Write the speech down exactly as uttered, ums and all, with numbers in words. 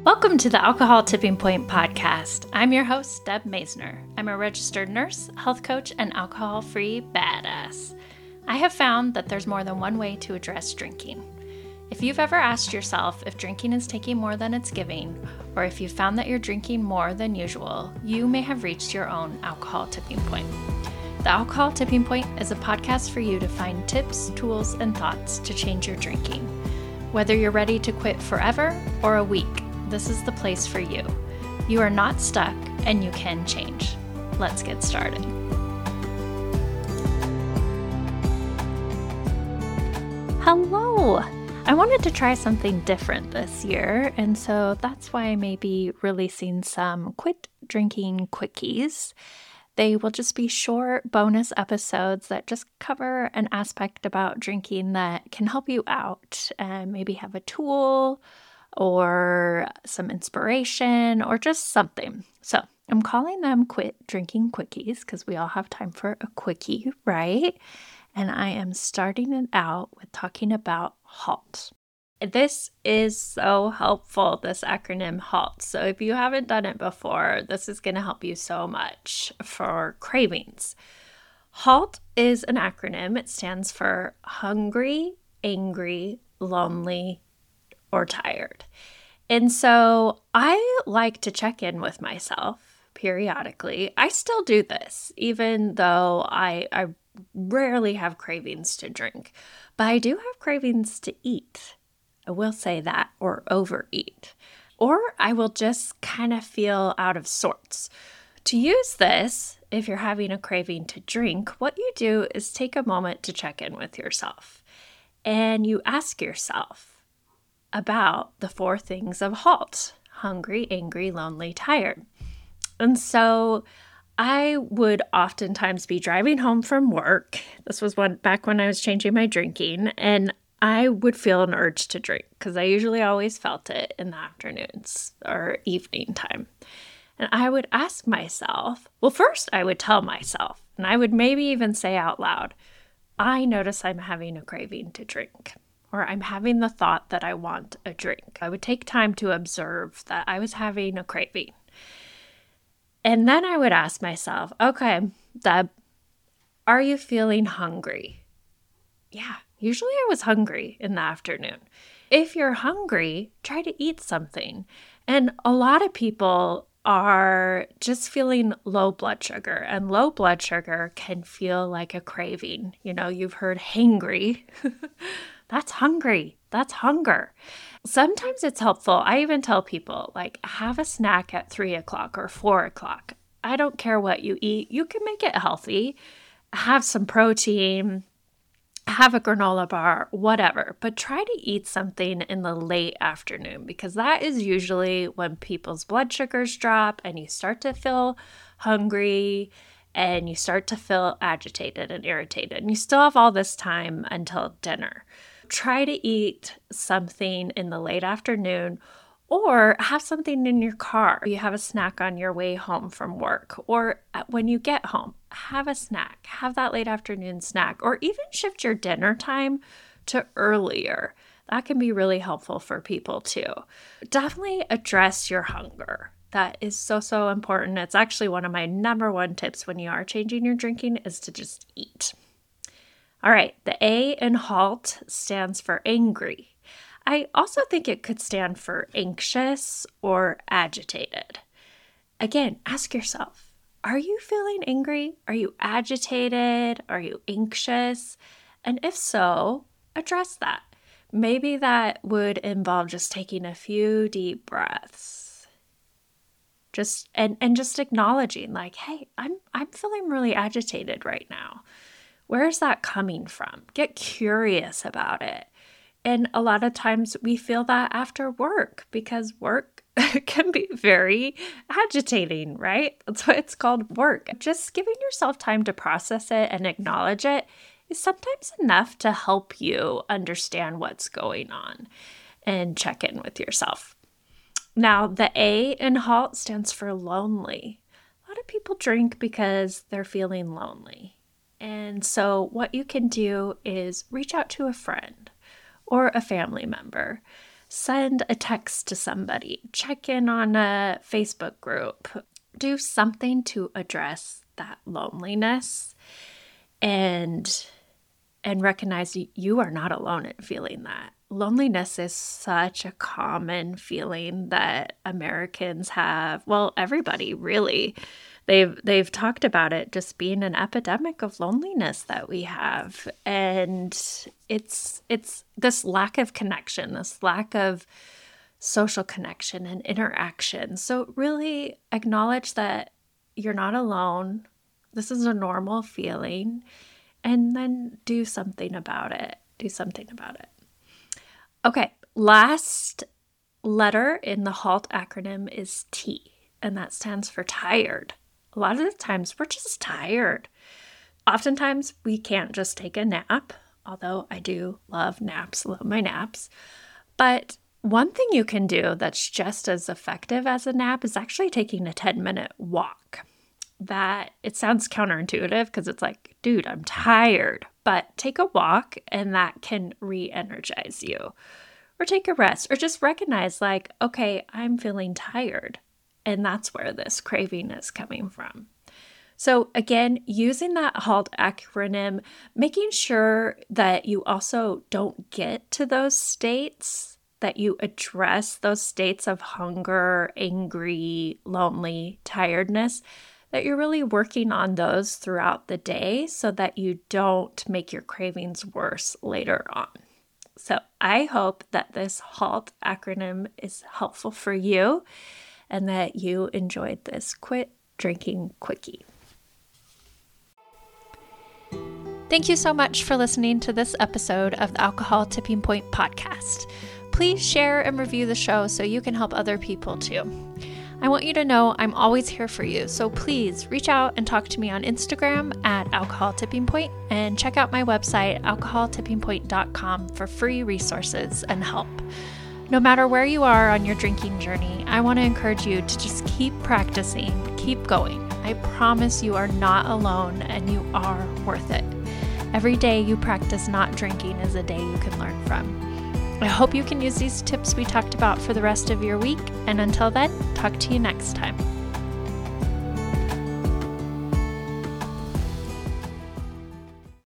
Welcome to the Alcohol Tipping Point podcast. I'm your host, Deb Maisner. I'm a registered nurse, health coach, and alcohol-free badass. I have found that there's more than one way to address drinking. If you've ever asked yourself if drinking is taking more than it's giving, or if you've found that you're drinking more than usual, you may have reached your own alcohol tipping point. The Alcohol Tipping Point is a podcast for you to find tips, tools, and thoughts to change your drinking. Whether you're ready to quit forever or a week, this is the place for you. You are not stuck and you can change. Let's get started. Hello! I wanted to try something different this year, and so that's why I may be releasing some quit drinking quickies. They will just be short bonus episodes that just cover an aspect about drinking that can help you out and maybe have a tool or some inspiration or just something. So I'm calling them quit drinking quickies because we all have time for a quickie, right? And I am starting it out with talking about HALT. This is so helpful, this acronym HALT. So if you haven't done it before, this is going to help you so much for cravings. HALT is an acronym. It stands for hungry, angry, lonely, or tired. And so I like to check in with myself periodically. I still do this, even though I, I rarely have cravings to drink, but I do have cravings to eat. I will say that, or overeat. Or I will just kind of feel out of sorts. To use this, if you're having a craving to drink, what you do is take a moment to check in with yourself. And you ask yourself about the four things of HALT: hungry, angry, lonely, tired. And so I would oftentimes be driving home from work. This was one back when I was changing my drinking, and I would feel an urge to drink because I usually always felt it in the afternoons or evening time. And I would ask myself, well, first I would tell myself, and I would maybe even say out loud, I notice I'm having a craving to drink, or I'm having the thought that I want a drink. I would take time to observe that I was having a craving. And then I would ask myself, okay, Deb, are you feeling hungry? Yeah, usually I was hungry in the afternoon. If you're hungry, try to eat something. And a lot of people are just feeling low blood sugar, and low blood sugar can feel like a craving. You know, you've heard hangry. That's hungry. That's hunger. Sometimes it's helpful. I even tell people, like, have a snack at three o'clock or four o'clock. I don't care what you eat. You can make it healthy. Have some protein, have a granola bar, whatever. But try to eat something in the late afternoon because that is usually when people's blood sugars drop and you start to feel hungry and you start to feel agitated and irritated. And you still have all this time until dinner. Try to eat something in the late afternoon or have something in your car. You have a snack on your way home from work, or when you get home, have a snack. Have that late afternoon snack, or even shift your dinner time to earlier. That can be really helpful for people too. Definitely address your hunger. That is so, so important. It's actually one of my number one tips when you are changing your drinking is to just eat. All right, the A in HALT stands for angry. I also think it could stand for anxious or agitated. Again, ask yourself, are you feeling angry? Are you agitated? Are you anxious? And if so, address that. Maybe that would involve just taking a few deep breaths. Just and, and just acknowledging like, hey, I'm I'm feeling really agitated right now. Where is that coming from? Get curious about it. And a lot of times we feel that after work because work can be very agitating, right? That's why it's called work. Just giving yourself time to process it and acknowledge it is sometimes enough to help you understand what's going on and check in with yourself. Now, the A in HALT stands for lonely. A lot of people drink because they're feeling lonely. And so what you can do is reach out to a friend or a family member Send a text to somebody, check in on a Facebook group, do something to address that loneliness and and recognize you are not alone in feeling that. Loneliness is such a common feeling that Americans have. Well, everybody really. They've they've talked about it just being an epidemic of loneliness that we have. And it's it's this lack of connection, this lack of social connection and interaction. So really acknowledge that you're not alone. This is a normal feeling. And then do something about it. Do something about it. Okay, last letter in the HALT acronym is T, and that stands for tired. A lot of the times we're just tired. Oftentimes we can't just take a nap, although I do love naps, love my naps. But one thing you can do that's just as effective as a nap is actually taking a ten minute walk. That it sounds counterintuitive because it's like, dude, I'm tired, but take a walk and that can re-energize you. Or take a rest, or just recognize like, okay, I'm feeling tired. And that's where this craving is coming from. So again, using that HALT acronym, making sure that you also don't get to those states, that you address those states of hunger, angry, lonely, tiredness, that you're really working on those throughout the day so that you don't make your cravings worse later on. So I hope that this HALT acronym is helpful for you and that you enjoyed this Quit Drinking Quickie. Thank you so much for listening to this episode of the Alcohol Tipping Point podcast. Please share and review the show so you can help other people too. I want you to know I'm always here for you, so please reach out and talk to me on Instagram at Alcohol Tipping Point and check out my website, alcohol tipping point dot com, for free resources and help. No matter where you are on your drinking journey, I want to encourage you to just keep practicing, keep going. I promise you are not alone and you are worth it. Every day you practice not drinking is a day you can learn from. I hope you can use these tips we talked about for the rest of your week, and until then, talk to you next time.